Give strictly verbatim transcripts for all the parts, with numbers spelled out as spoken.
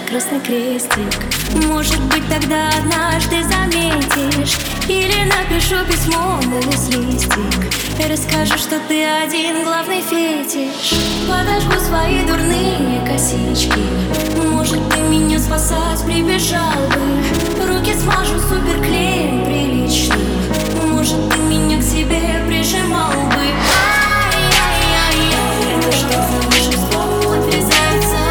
красный крестик. Может быть, тогда однажды заметишь. Или напишу письмо, вылез листик, и расскажу, что ты один главный фетиш. Подожгу свои дурные косички. Может, ты меня спасать прибежал бы. Руки смажу суперклеем приличным. Может, ты меня к себе прижимал бы. Ай-яй-яй-яй, это что за волшебство отрезается?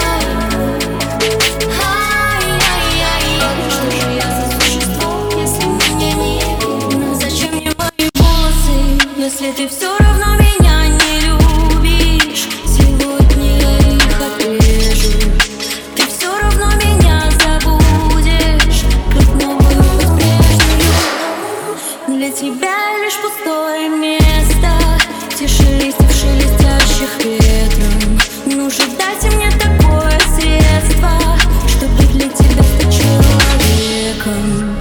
Ай-яй-яй-яй, что же я за существо, если меня не видно? Зачем мне мои волосы, если ты все равно меня не любишь? Сегодня я их отрежу. Ты все равно меня забудешь, как новую хоть прежнюю. Для тебя лишь пустое место, тише листьев, шелестящих ветром. Ну же, дайте мне такое средство, чтобы для тебя стать человеком.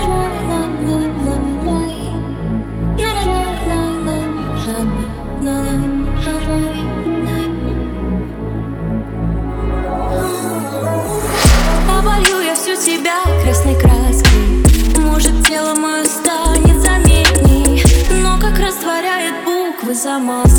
Оболью я всю тебя красной краской. Может, тело мое станет заметней, но как растворяет буквы замаз.